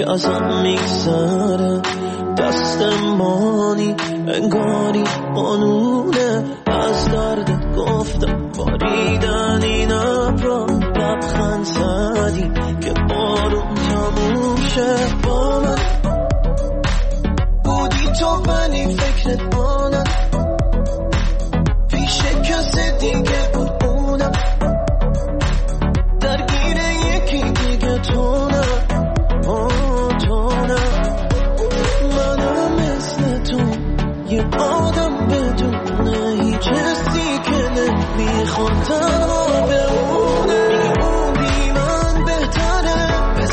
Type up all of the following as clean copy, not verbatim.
ازم میگذره دستمانی انگاری قانونه از دردت گفتم باریدن این ابرا لبخند زدی که بارون تموم شه با من بودی تو ولی فکرت مانم پیش کسی دیگه بود اونم درگیر یکی دیگه تو نه منم مثل تو یه آدم بدونه هیچ حسی که نمیخواد تنها بمونه میگه اون بی من بهتره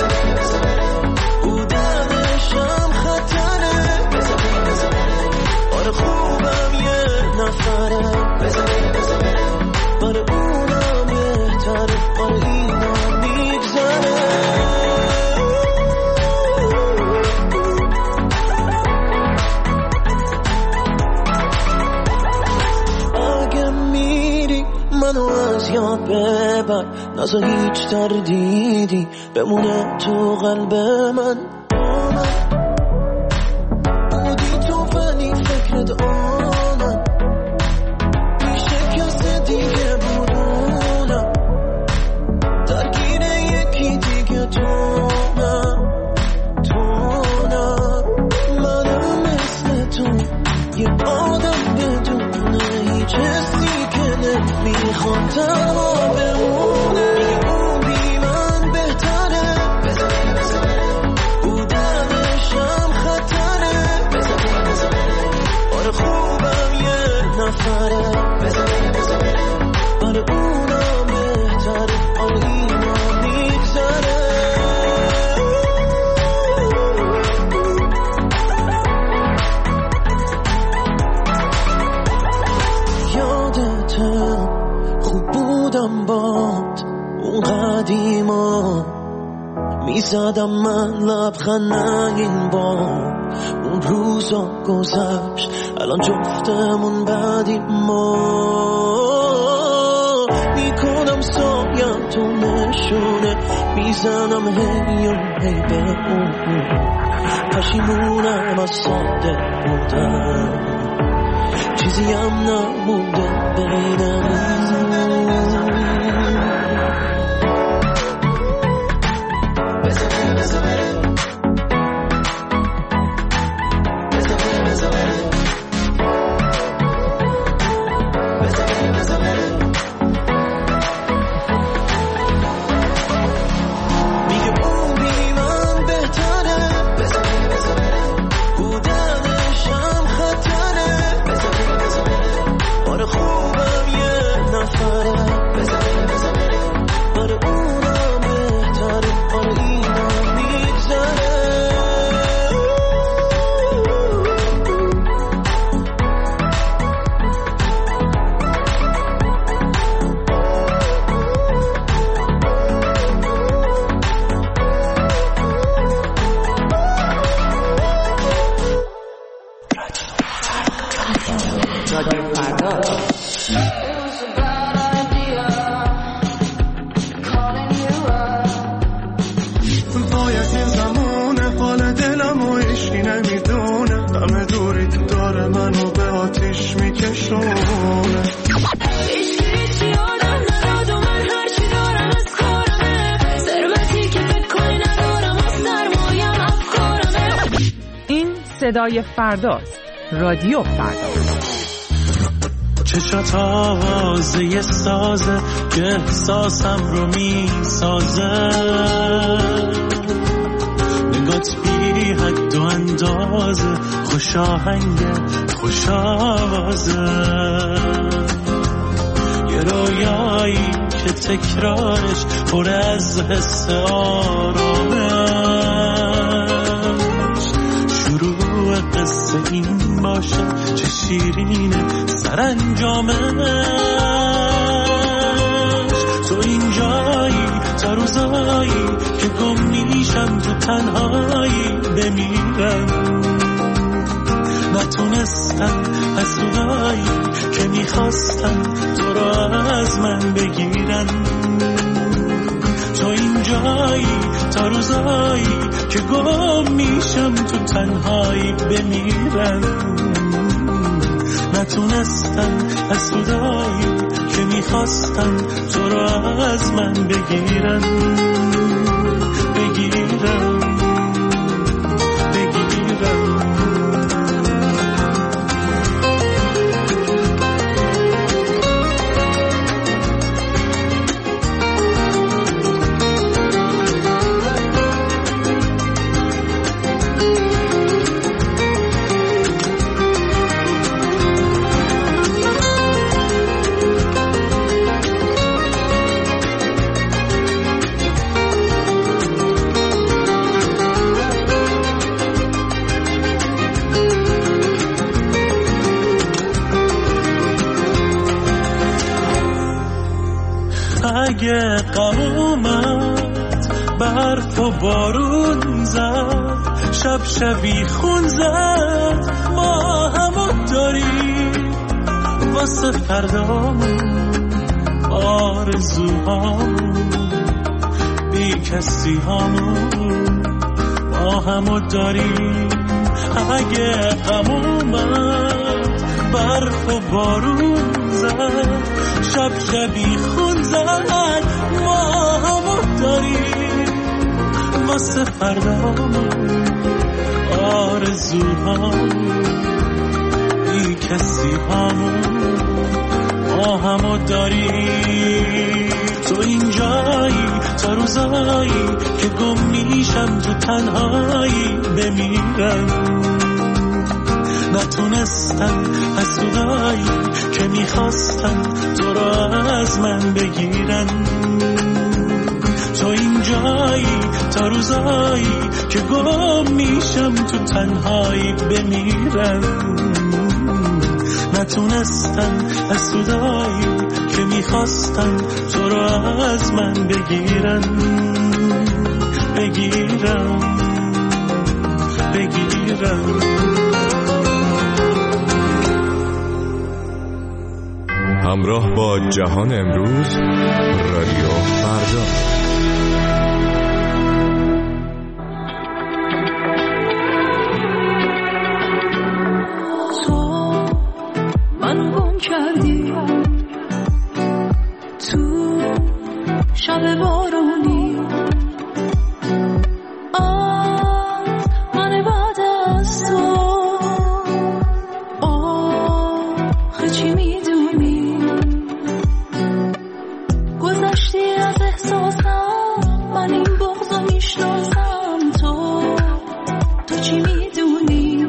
بودنشم خطره آره خوبم یه نفره آره اونم بهتره آره اینم میگذره منو از یاد ببر نزا هیچ تردیدی بمونه تو قلب من بودی تو ولی فکرت آنم پیش کسی دیگه بودونم درگیر یکی دیگه تو نه منم مثل تو یه آدم بدونه هیچ حسی میخوام تنها بمونه میگه اون بی من بهتره بودنشم خطره آره خوبم یه نفره آره اونم بهتره آره اینم میگذره باد اون قدیما میزدم من لبخند این بار اون روزا گذشت الان جفتمون بعدی ما میکنم سایم تو نشونه میزنم هی و هی به اون پشیمونم از ساده بودم چیزی هم نمونده بینم صدای فرداست. رادیو فردا. چشات آوازه یه سازه که احساسم رو می سازه نگات بی حد و اندازه خوش آهنگه خوش آوازه یه رویایی که تکرارش پر از حس آرامه قصه این باشه چه شیرینه سرانجامش تو اینجایی تا روزایی که گم میشم تو تنهایی بمیرم نتونستم از اونایی که میخواستم تو را از من بگیرن تو اینجایی تا روزایی که گم میشم تو تنهایی بمیرم. نتونستم از صدایی که میخواستم تو رو از من بگیرم. اگه غم اومد برف و بارون زد، شب شبی خون زد، ما همو داریم واسه فردامون، آرزوهامون، بی کسی هامون، ما همو داریم. اگه غم اومد برف و بارون زد، شب شبی خون زد، ما همو داریم واسه فردامون، آرزوهامون، بی کسی هامون، ما همو داریم. تو اینجایی تا روزایی که گم میشم تو تنهایی بمیرم. نتونستم از صدایی که میخواستم تو را از من بگیرن. تو اینجایی تا روزایی که گم میشم تو تنهایی بمیرم. نتونستم از صدایی که میخواستم تو را از من بگیرن. همراه با جهان امروز، رادیو فردا. تو منو گم کردی تو شب بارونی، از من بعد از تو آخه چی میدونی؟ گذشتی از احساسم، من این بغضو میشناسم. تو چی میدونی؟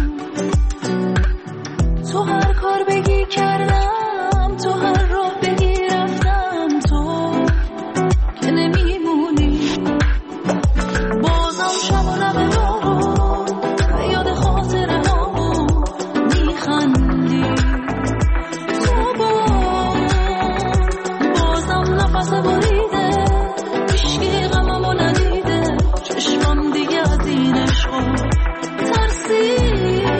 تو هر کار بگی کردم، تو هر راه بگی رفتم، تو که نمیمونی. بازم شب و لب دارو به یاد خاطره هامون میخندی. تو بازم نفس بریده، هیچکی غممو ندیده، چشمم دیگه از این عشقا ترسیده.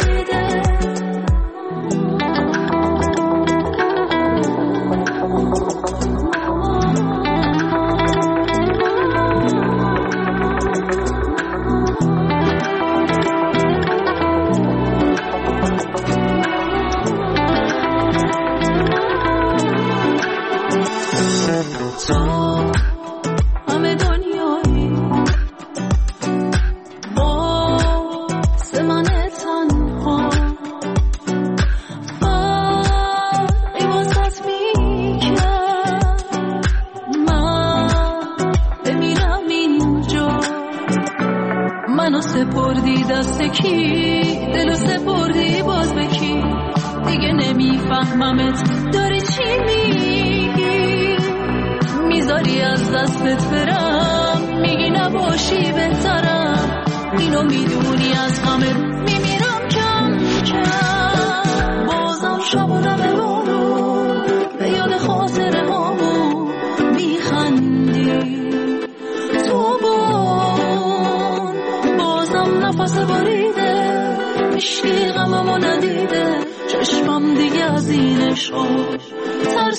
تو همه دنیایی واسه من تنها، فرقی واسط میکرد من بمیرم اینجا. منو سپردی دست کی، دلو سپردی باز به کی؟ دیگه نمیفهممت داری چی میگی؟ میذاری از دستت برم، میگی نباشی بهترم. اینو میدونی از غمت میمیرم کم کم. بازم شب و لب بارون به یاد خاطره هامون میخندی. تو بازم نفس بریده، هیچکی غممو ندیده، چشمم دیگه از این عشقا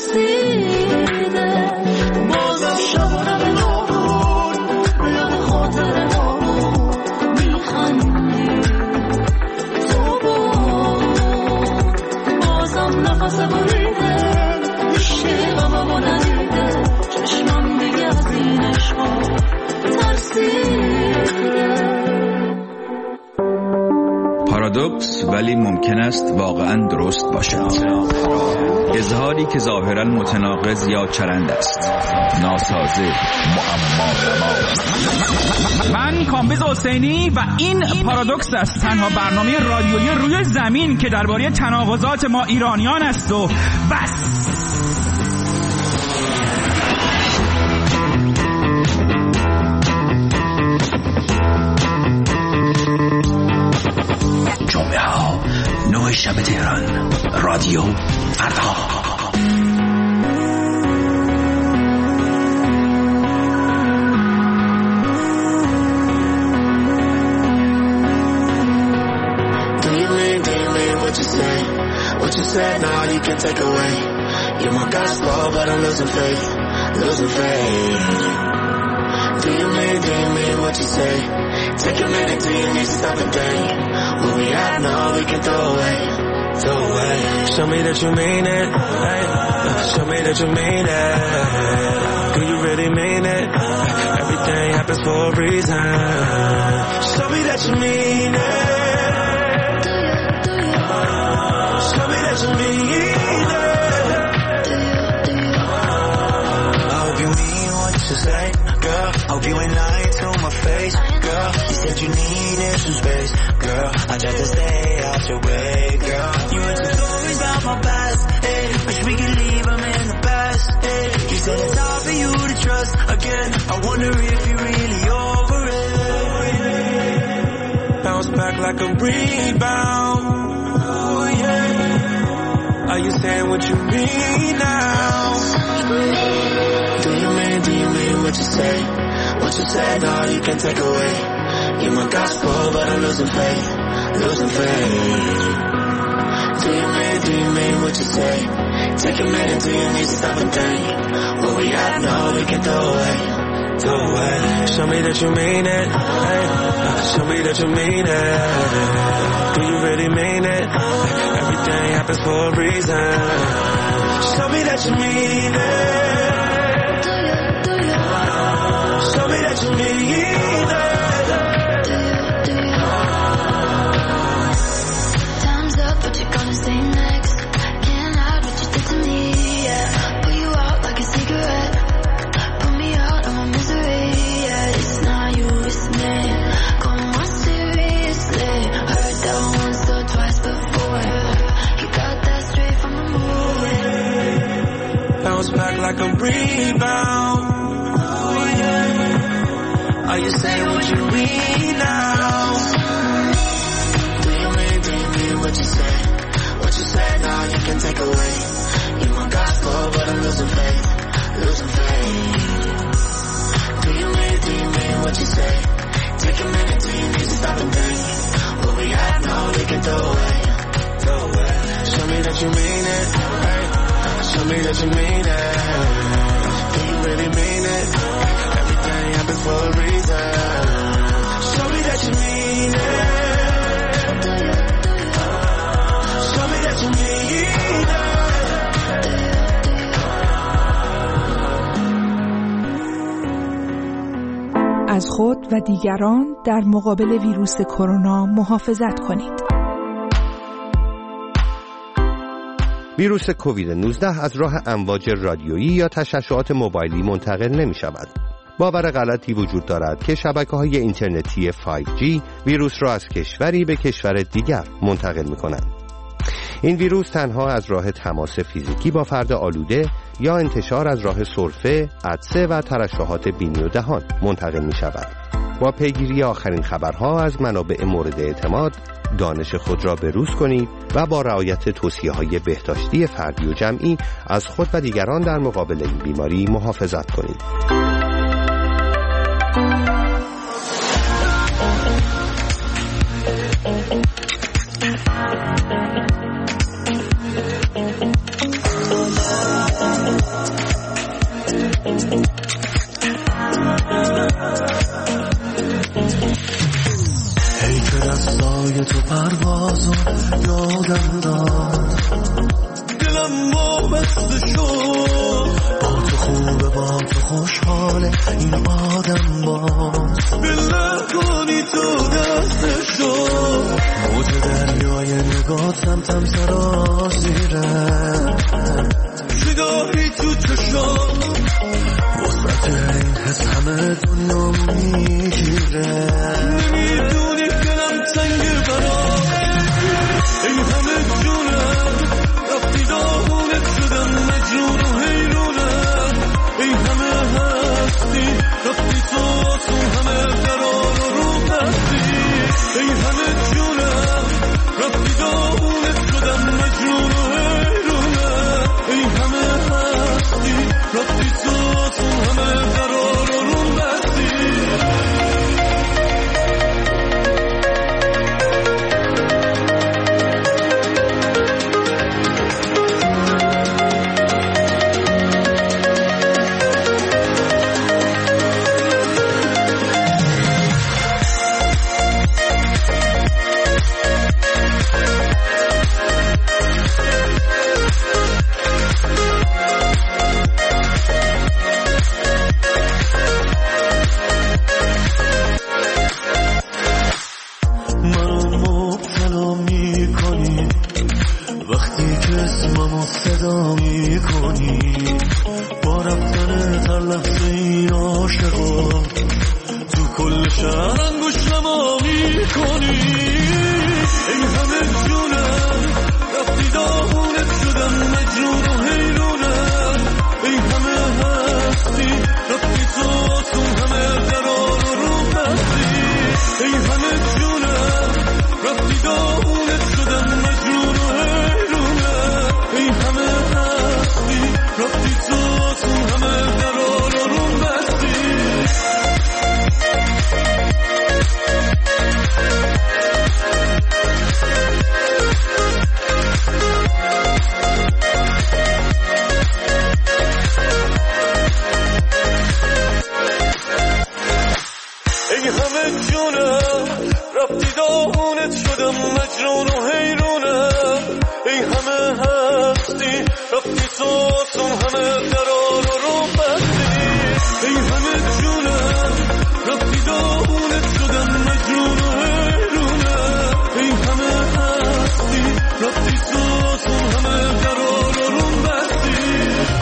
ترسیده. بازم شب و لب بارون به یاد خاطره واسه بریده عشقم ندیده چشمم دیگه از این عشقا ترسیده. پارادوکس ولی ممکن است واقعا درست باشد. اظهاری که ظاهرا متناقض یا چرند است، ناسازه، معما. من کامبیز حسینی و این پارادوکس است، تنها برنامه رادیویی روی زمین که درباره تناقضات ما ایرانیان است و بس. جمعه ها 9 شب تهران، رادیو فردا. What you said now you can take away. You're my gospel but I'm losing faith. Do you mean what you say? Take a minute, do you need to stop and think? What we have now we can throw away. Show me that you mean it, hey. Show me that you mean it. Do you really mean it? Everything happens for a reason. Show me that you mean it. Show me that you mean it. I hope you mean what you say, girl. I hope you ain't lying to my face, girl. You said you needed some space, girl. I tried to stay out your way, girl. You heard some stories about my past, hey. Wish we could leave them in the past, hey. You said it's hard for you to trust again. I wonder if you're really over it. Bounce back like a rebound. Are you saying what you mean now? Do you mean what you say? What you said, now you can take away. You're my gospel, but I'm losing faith. Do you mean what you say? Take a minute, do you need to stop and think? What we have now, we can throw away. Show me that you mean it, hey. Show me that you mean it. Do you really mean it? Everything happens for a reason. Show me that you mean it. Show me that you mean it. Time's up, but you're gonna say next. Can't hide what you did to me, yeah. Put you out like a cigarette. Put me out of my misery, yeah. It's not you, it's me. Going on seriously. Heard that once or twice before. You got that straight from the movie. Bounce back like a rebound. Are you saying what you mean now? Do you mean what you say? What you said now you can take away. You're my gospel but I'm losing faith. Do you mean what you say? Take a minute, do you need to stop and think? What we have now we can throw away. Show me that you mean it, hey. Show me that you mean it. Do you really mean it? Everything happens for a reason. Show me that you mean it. Show me that you mean it. از خود و دیگران در مقابل ویروس کرونا محافظت کنید. ویروس کووید 19 از راه امواج رادیویی یا تشعشعات موبایلی منتقل نمی شود. باور غلطی وجود دارد که شبکه‌های اینترنتی 5G ویروس را از کشوری به کشور دیگر منتقل می کنند. این ویروس تنها از راه تماس فیزیکی با فرد آلوده یا انتشار از راه سرفه، عطسه و ترشحات بینی و دهان منتقل می شود. با پیگیری آخرین خبرها از منابع مورد اعتماد، دانش خود را بروز کنید و با رعایت توصیه‌های بهداشتی فردی و جمعی از خود و دیگران در مقابل این بیماری محافظت کنید. ای که دستای تو پروازو یادم داد، دلم بسته شد. با تو خوبه با تو خوشحاله این آدم باز. بله کنی تو دسته شد. موج دریای نگاه تم سرازیره. سیگاری تو چشم وسط این حس همه دنیا میگیره. نمیدونی دلم تنگ برام این همه جونم. رفتی داغونت شدم مجنون و حیرونم. این همه هستی رفتی تو همه قرار رو بستی. این همه جونم رفتی داغونت شدم مجنون و حیرونم. این همه هستی رفتی تو همه قرار رو بستی. صدا میکنی با رفتن هر لحظه این عاشقا تو کل شهر انگوش نما میکنی. این همه جونم رفتی داغونت شدم مجنون و حیرونم. این همه هستی رفتی تو همه قرار رو بستی. این همه جونم رفتی داغونت شدم مجنون و حیرونم. این همه هستی رفتی تو همه قرار رو بستی. این همه جونم رفتی داغونت شدم مجنون و حیرونم. این همه هستی رفتی تو همه قرار رو بستی. این همه جونم رفتی داغونت شدم مجنون و حیرونم. این همه هستی رفتی تو همه قرار رو بستی.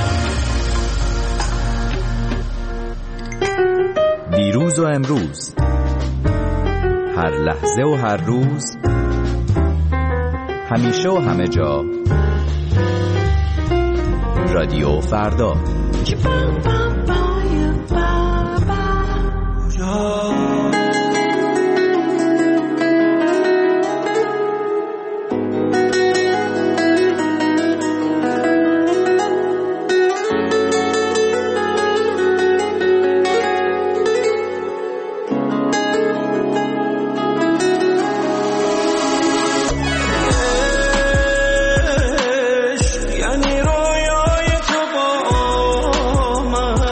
دیروز و امروز، هر لحظه و هر روز، همیشه و همه جا، رادیو فردا. یعنی رویای تو با من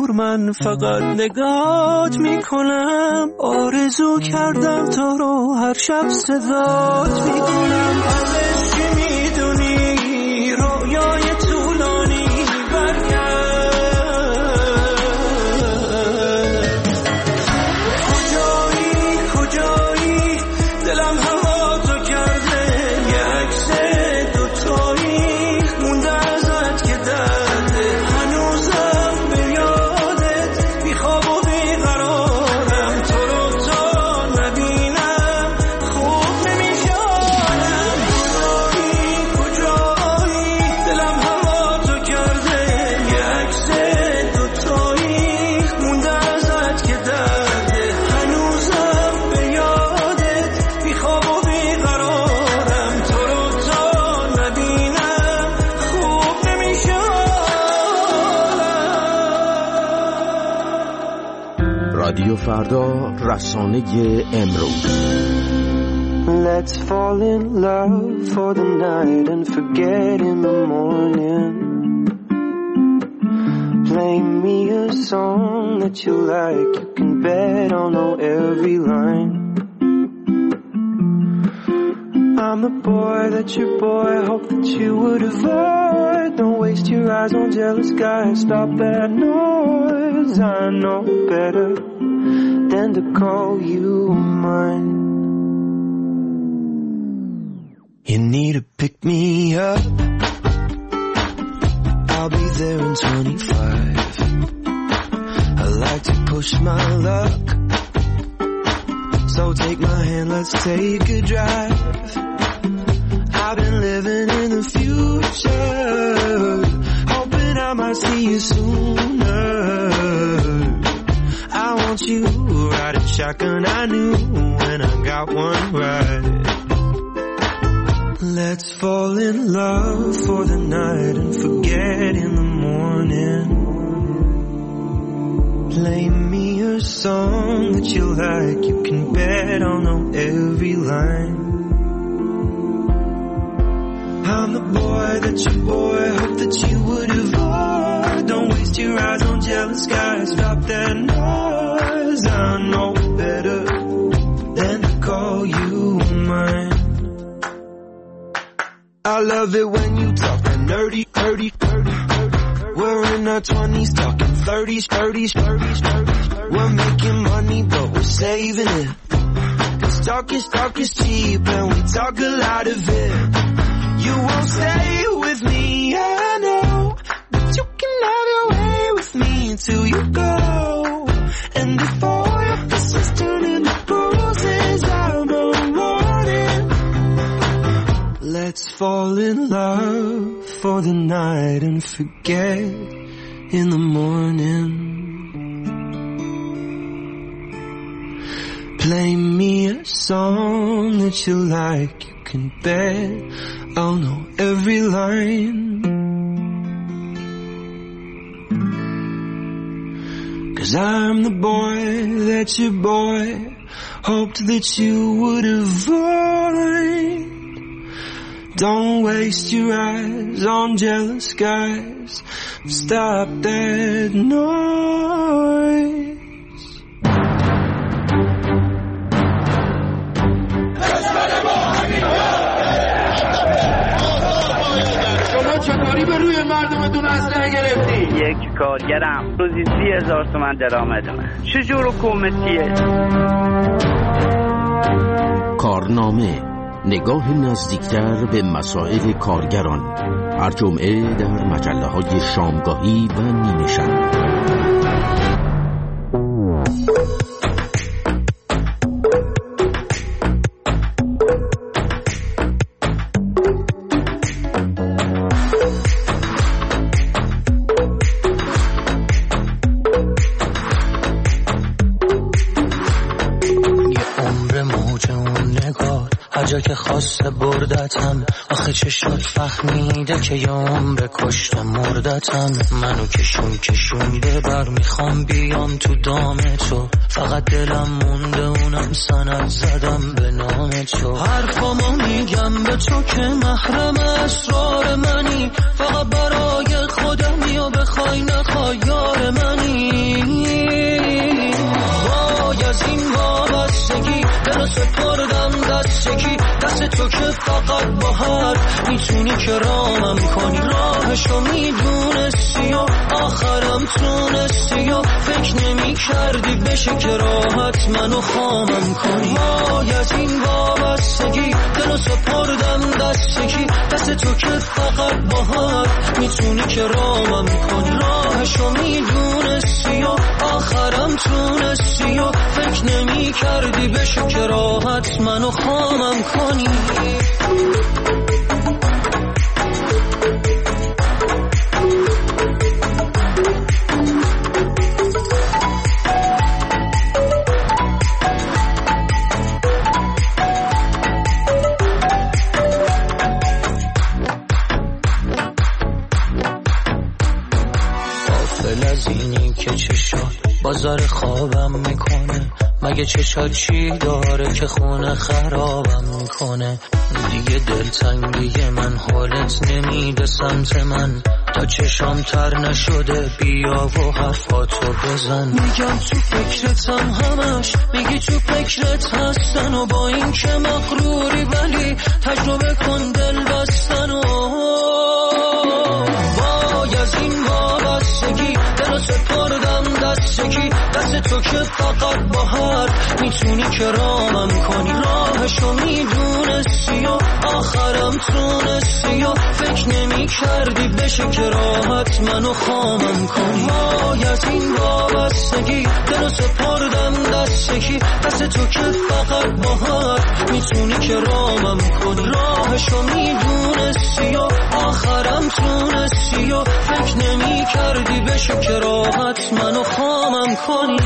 دور من فقط نگات میکنم، آرزو کردم تو رو هر شب صدات میکنم. ازش چی میدونی رویای طولانی برگرد، کجایی دلم هوا تو کرده، یه عکس دوتایی مونده ازت که درده، هنوزم به یادت بیخواب و بیقرارم، تو رو تا نبینم خوب نمیشارم. کجایی دلم هوا تو کرده، یه عکس دوتایی مونده ازت که درده، هنوزم به یادت بیخواب و بیقرارم، تو رو تا نبینم خوب نمیشارم. رادیو فردا، رسانه امروز. Let's fall in love for the night and forget in the morning. Play me a song that you like, you can bet I'll know every line. I'm the boy that your boy hoped that you would avoid. Don't waste your eyes on jealous guys, stop that noise. I know better than to call you mine. You need to pick me up, I'll be there in 25. I like to push my luck, so take my hand, let's take a drive. I've been living in the future, hoping I might see you sooner. I want you riding shotgun, I knew when I got one right. Let's fall in love for the night and forget in the morning. Play me a song that you like, you can bet I'll know every line. I'm the boy that your boy hoped that you would avoid. Don't waste your eyes on jealous guys, stop that noise. I know better than to call you mine. I love it when you talk that nerdy. We're in our 20s talking 30s. We're making money but we're saving it, 'cause talk is cheap and we talk a lot of it. You won't stay with me, I know, but you can have your way with me until you go. And before your Christmas turning to roses, I'm morning. Let's fall in love for the night and forget in the morning. Play me a song that you like, you can bet I'll know every line. 'Cause I'm the boy that your boy hoped that you would avoid. Don't waste your eyes on jealous guys, stop that noise. شما چطوری به روی مردمتون اسلحه گرفتی؟ یک کارگرم روزی 30,000 تومان درآمد من. چجور حکومتیه؟ کارنامه، نگاه نزدیکتر به مسائل کارگران، هر جمعه در مجله‌های شامگاهی و نیمه شب. جا که خواسته بردتم، آخه چه شد فهمیده که یه عمر کشته مردتم. منو کشونده بر میخوام بیام تو دام تو، فقط دلم مونده اونم سند زدم به نام تو. حرفامو میگم به تو که محرم اسرار منی، فقط برای خودم یا بخوای نخوای یار منی. فقط با حرف میتونی کرامم کنی. راهشو میدونستی و آخرم تونستی و فکر نمی کردی بشه که راحت منو خامم کنی. وای از این وابستگی دلو سپردم دستگی، دست تو که فقط با حرف میتونی کرامم کنی. راهشو میدونستی و آخرم تونستی و فکر نمی کردی بشه که راحت منو خامم کنی. بازار خوابم میکنه، مگه چشات چی داره که خونه خرابم میکنه. دیگه دلتنگی من حالت نمیده سمت من، تا چشام تر نشده بیا و حرفاتو بزن. میگم تو فکرتم همش، میگی تو فکرت هستن و با این که مغروری ولی تجربه کن دل بستن. و وای از این وابستگی دلو سپردم دستگی، دست تو که فقط با حرف میتونی کرامم کنی. راهشو میدونستی و آخرم تونستی و فکر نمی کردی بشه که راحت منو خامم کنی. وای از این وابستگی دلو سپردم دستگی، دست تو که فقط با حرف میتونی کرامم کنی. راهشو میدونستی و آخرم تونستی و فکر نمی کردی بشه که راحت منو خامم کنی.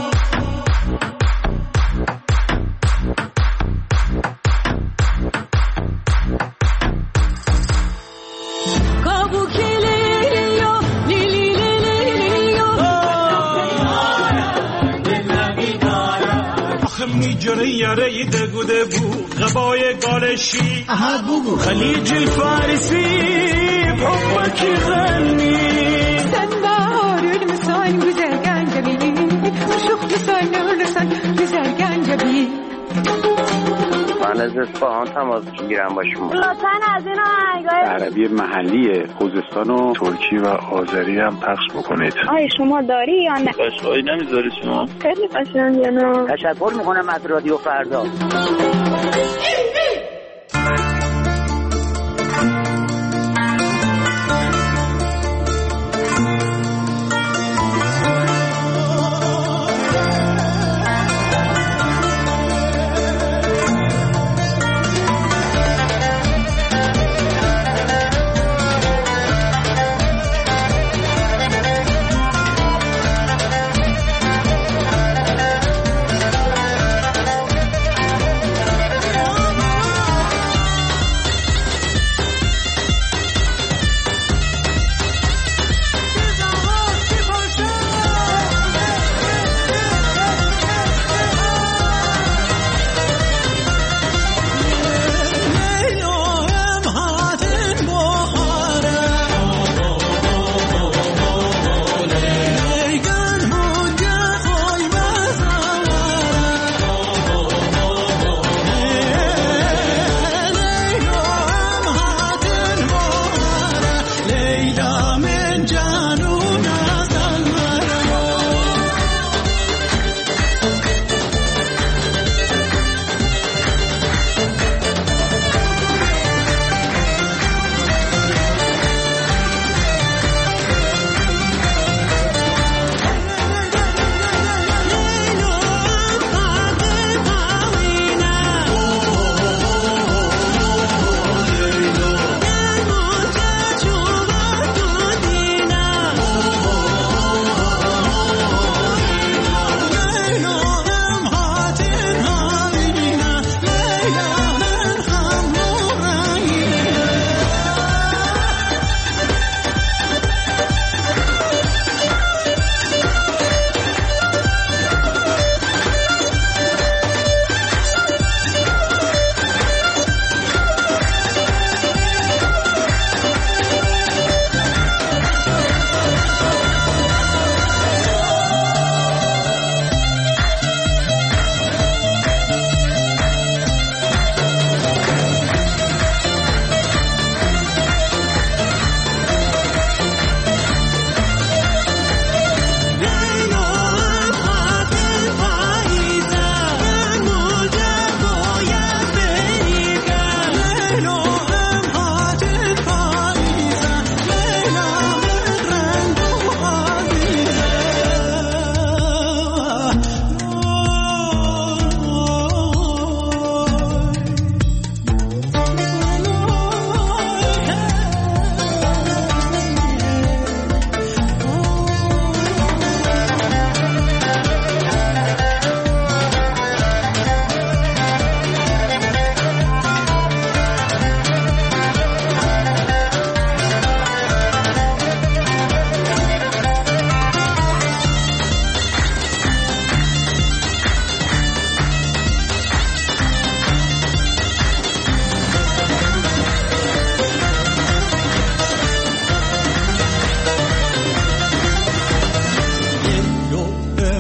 میجره یاره دگوده بو غبای گالشی خلیج الفارسی بحبك يغني سنبار المسان güzel جميل وشوق لسان لسان güzel جميل. من از اصفهان تماس میگیرم با شما. لطفاً از این آهنگای عربی محلی خوزستان و ترکی و آذری هم پخش بکنید. آیا شما داری یا نه؟ قشقایی نمیذاری شما؟ خیلی قشنگه. نه تشکر میکنم از رادیو فردا.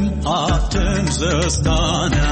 Atem zastana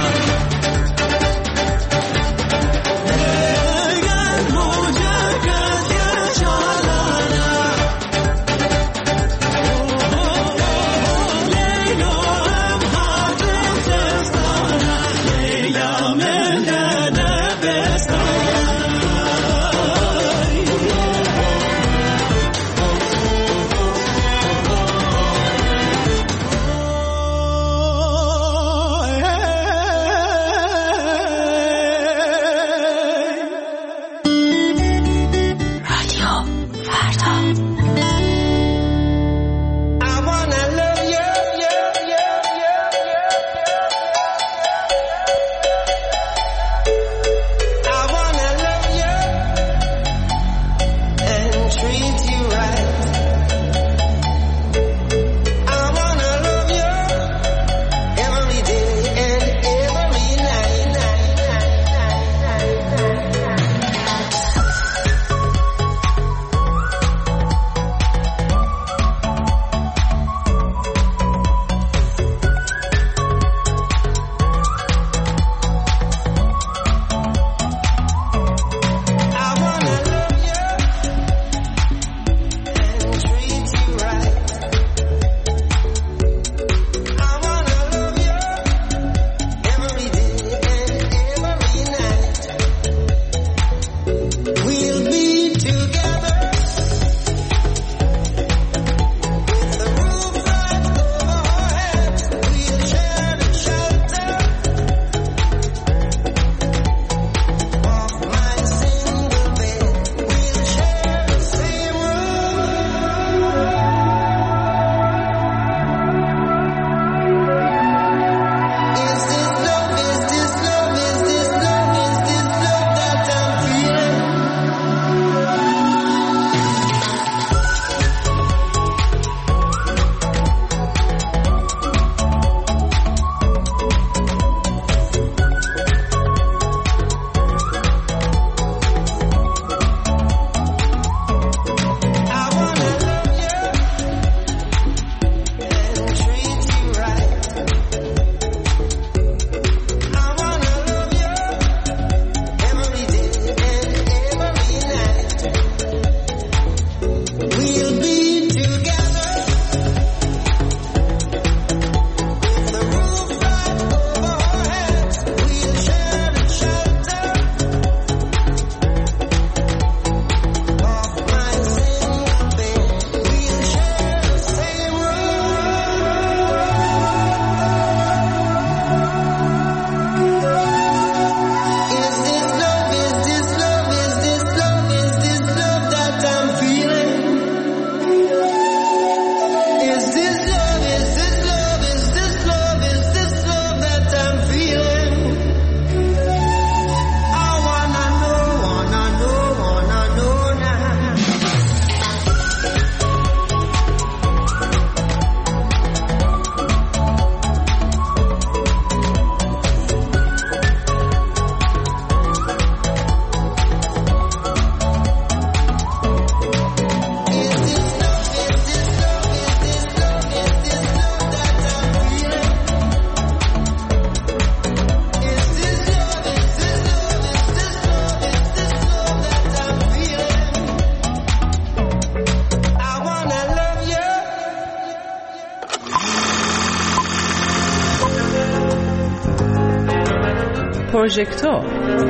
پروژکتور.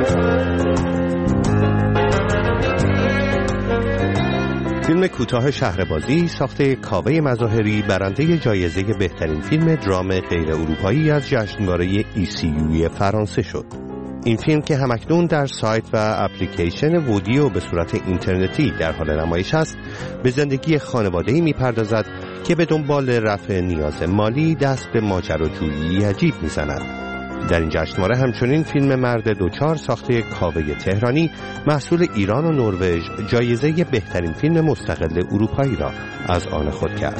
فیلم کوتاه شهربازی ساخته کاوه مظاهری برنده جایزه بهترین فیلم درام غیر اروپایی از جشنواره ECU فرانسه شد. این فیلم که همکنون در سایت و اپلیکیشن وودیو به صورت اینترنتی در حال نمایش است، به زندگی خانواده‌ای می‌پردازد که به دنبال رفع نیاز مالی دست به ماجراجویی عجیب می‌زند. در این جشنواره همچنین فیلم مرد دوچار ساخته کاوه تهرانی محصول ایران و نروژ جایزه بهترین فیلم مستقل اروپایی را از آن خود کرد.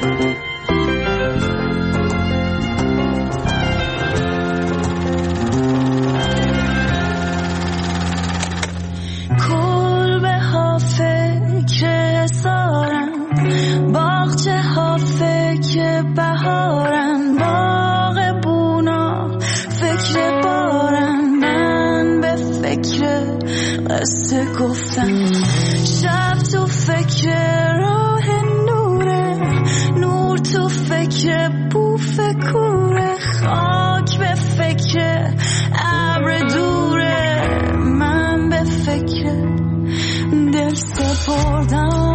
کلبه ها فکر سارن، باغچه ها فکر بهارن، فکر راه نوره، نور تو فکر بوف کوره، خاک به فکر ابر دوره، من به فکر دل سپردم.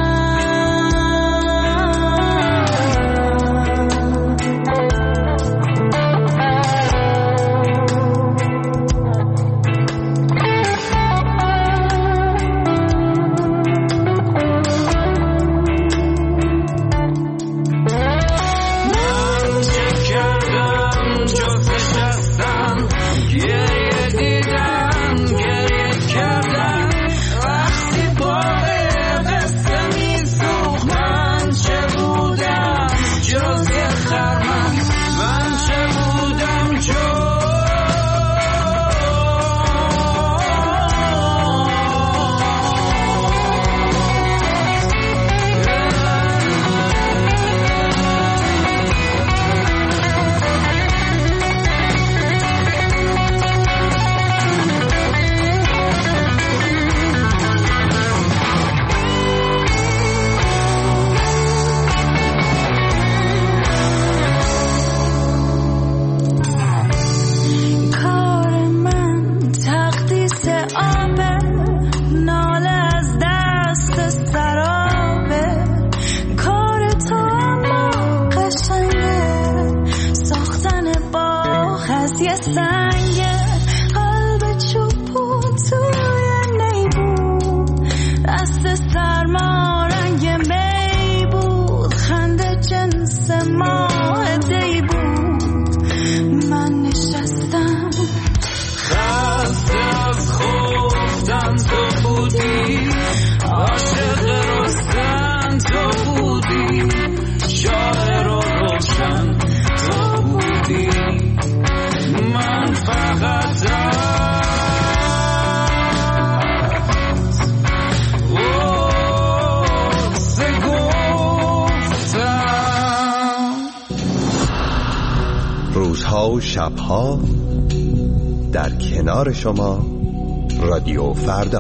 روزها و شبها در کنار شما رادیو فردا.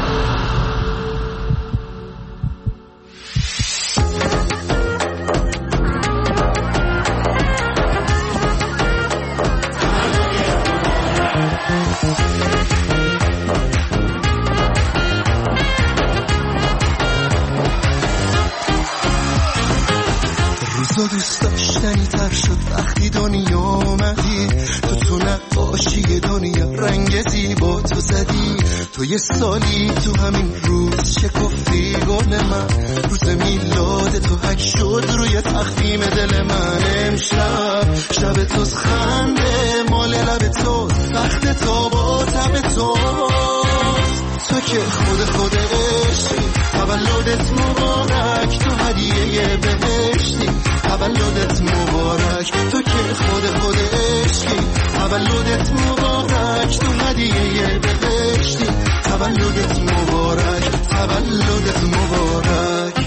روزا دوست داشتنی تر شد وقتی دنیا اومدی، تو نقاشی دنیا رنگ زیبا تو زدی، تو یه سالی تو همین روز شکفتی گل من، روز میلاد تو حک شد روی تخمیم دل من. امشب شب توز خنده مال لب تو، وقت تو با تب تو، تو که خود عشقی، تولدت مبارک، تو هدیه بهشتی، تولدت مبارک، تو که خود عشقی، تولدت مبارک، تو هدیه بهشتی، تولدت مبارک، تولدت مبارک.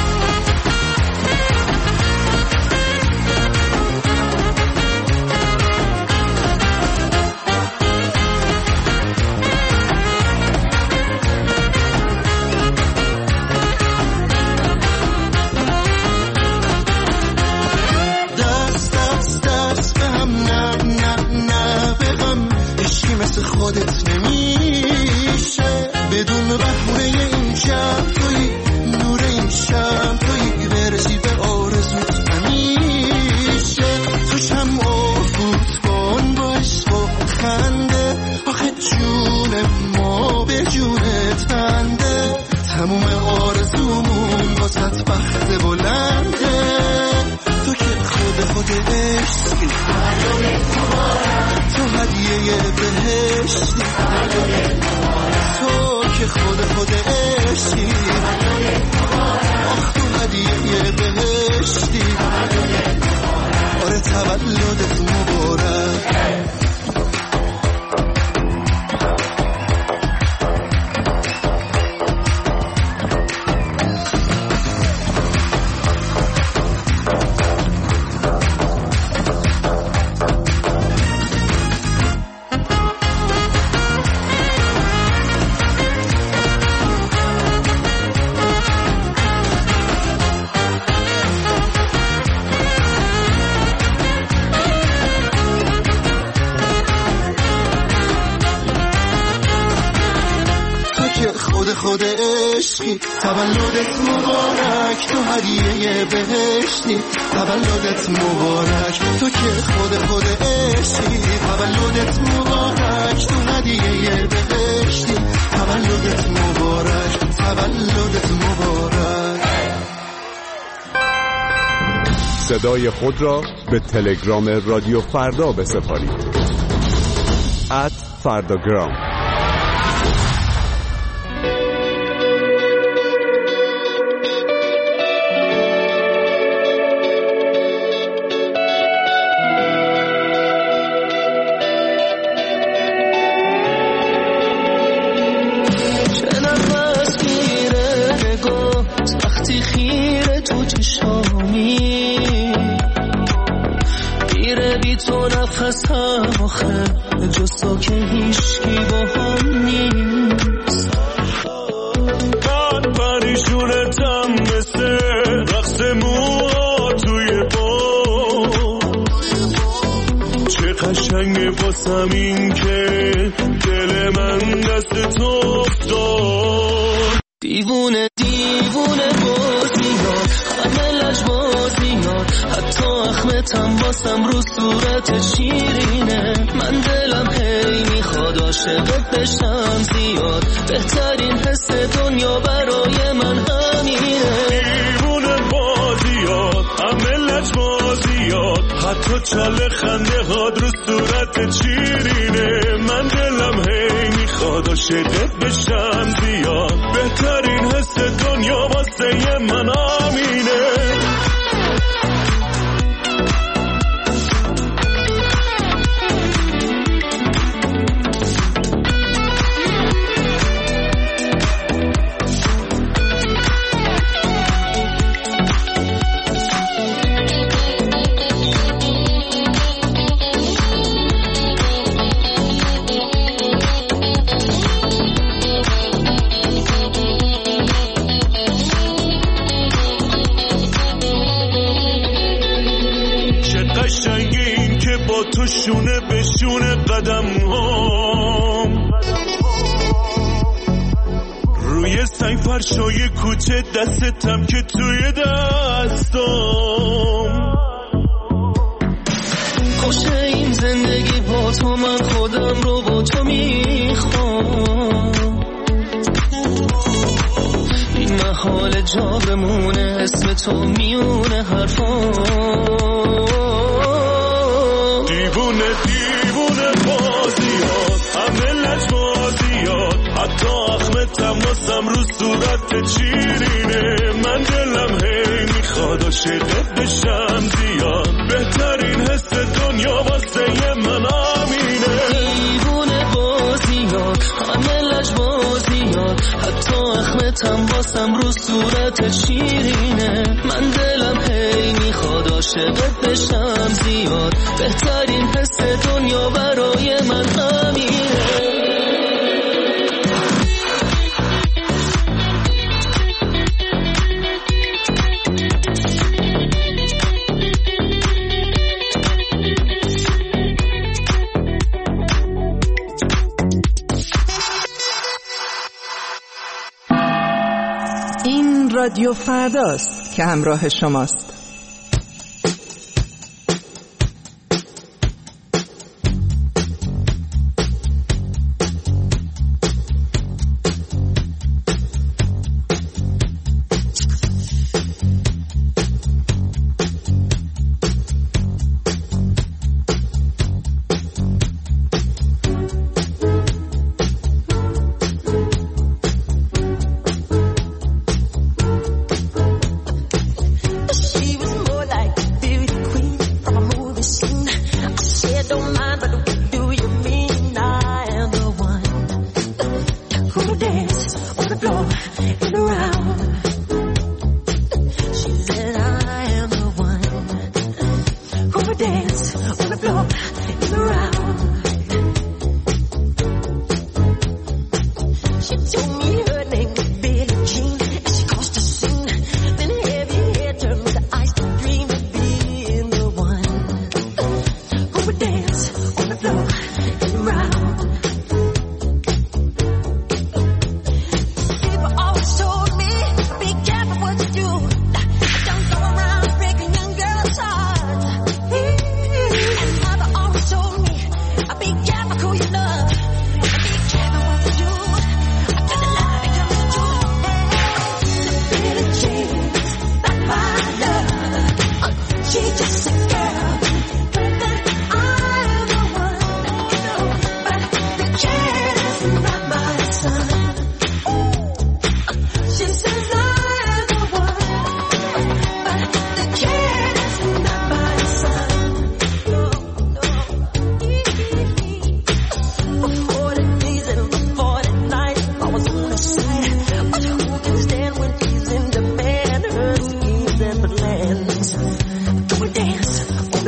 خودت نمیشه بدون بهونه این شب، توی نور این شب، توی برسی به آرزوت همیشه، تو شمع و فوتبال با عشق و خنده، آخه جون ما به جونت بنده، تموم آرزومون واسط بخت بلنده، تو که خود عشقی، تو هدیه بهشتی، تو که خود عشقی، آخ تو هدیه بهشتی، آره تولدت مبارک. خود عشقی. تولدت مبارک تو هدیه بهشتی، تولدت مبارک تو که خود عشقی. تولدت مبارک تو هدیه بهشتی، تولدت مبارک، تولدت مبارک. صدای خود را به تلگرام رادیو فردا بسپارید. @فرداگرام. هستم آخه جز تو که هیچکی با هم نیست. من پریشونتم مثل رقص موها توی باز. چه قشنگه باسم این که دل من دست تو افتاد. دیوونه دیوونه بازیات، همه لجبازیات، حتی اخمتم باسم رو صورت شیرینه. من دلم هی میخواد عاشقت بشم زیاد، بهترین حس دنیا برای من همینه. دیوونه بازیات، همه لجبازیات، حتی چاله خنده هاد رو صورت شیرینه. من دلم هی میخواد عاشقت بشم زیاد، بهترین حس دنیا واسه من همینه. تو شونه به شونه قدم هام، روی سنگ فرشای کوچه دستم که توی دستم. خوشه این زندگی با تو، من خودم رو با تو میخوام. این محال جا بمونه اسم تو میونه حرفام. دیوونه دیوونه بازیات، همه لجبازیات، حتی اخمتم واسم رو صورت شیرینه. من دلم هی میخواد عاشقت بشم زیاد، بهترین حس دنیا واسه من همینه. دیوونه بازیات، همه لجبازیات، حتی اخمتم واسم رو صورت شیرینه. من دلم هی میخواد عاشقت بشم زیاد، بهترین حس دنیا برای من همینه. این رادیو فرداست که همراه شماست.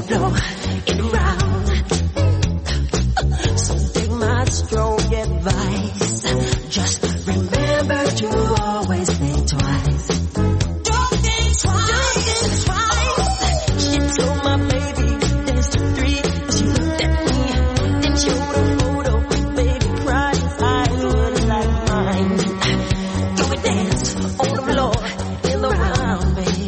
flow and around. So take my strong advice. Just remember to always think twice. Don't think twice. She told my baby dance to 3. She looked at me and showed a photo. Baby cried, his eyes were like mine. Go and dance on the floor in the round, baby.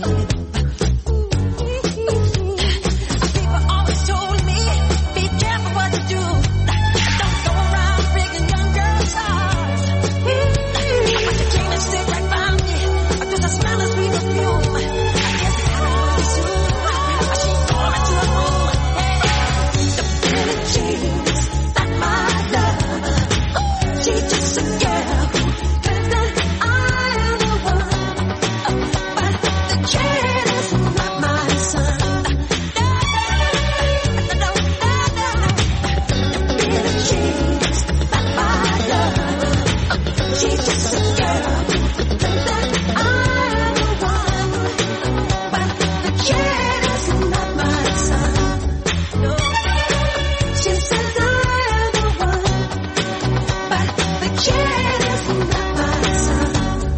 People always told me, be careful what you do. Don't go around breaking young girls' hearts. But you came and sit right by me, because I smell a sweet perfume. I guess it's hard to she tore me to a room. The Billie Jean's not my love. She just a girl who claims that I am the one. But the kid is not my son. The Billie Jean's not my love. She just a girl who claims that I am the one. But the kid is not my son. No, she says I am the one. But the kid is not my son.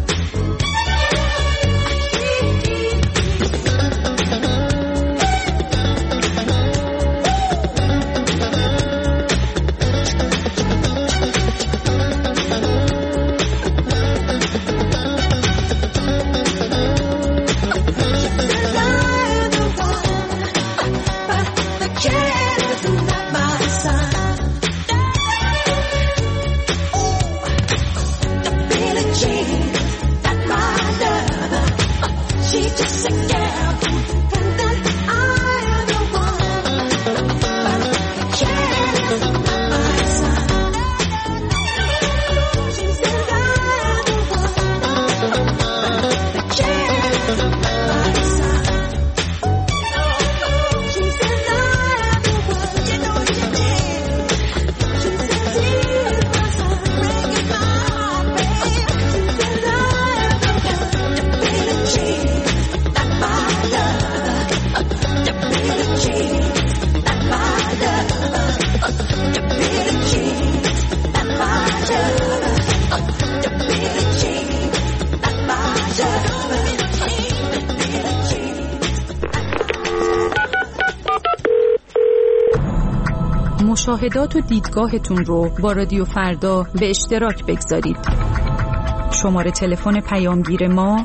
مشاهدات و دیدگاهتون رو با رادیو فردا به اشتراک بگذارید. شماره تلفن پیامگیر ما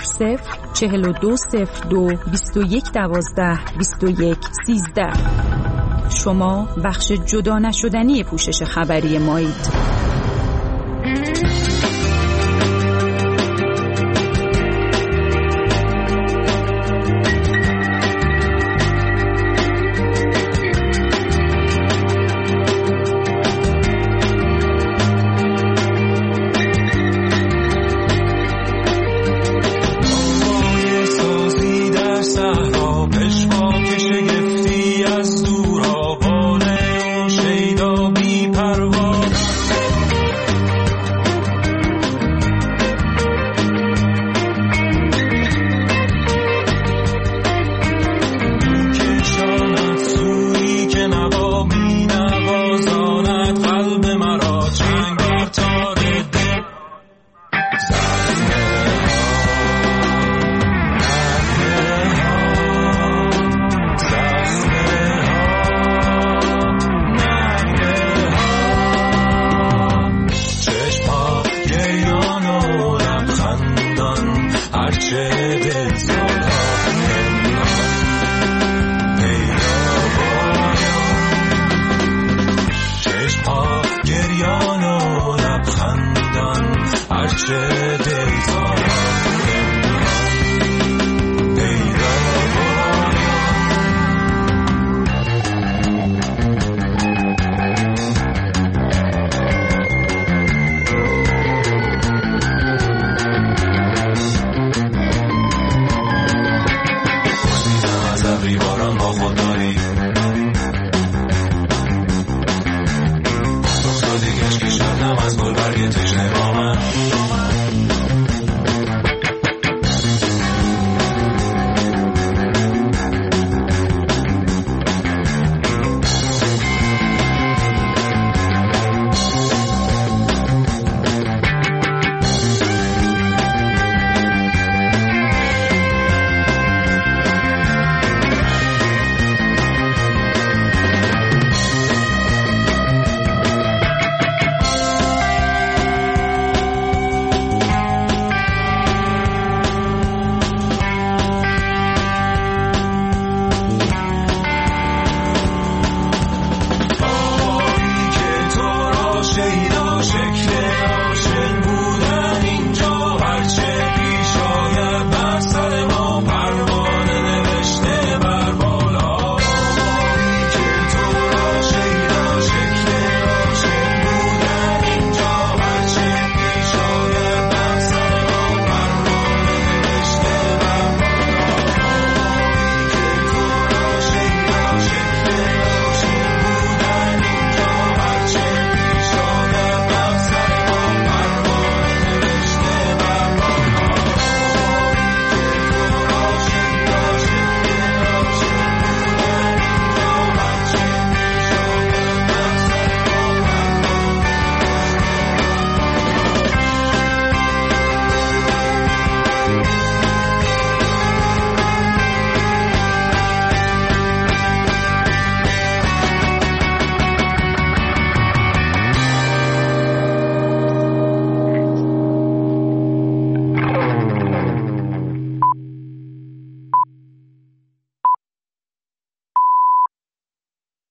00420221122113. شما بخش جدا نشدنی پوشش خبری مایید. چشم ها گریان و لبخندان هرچه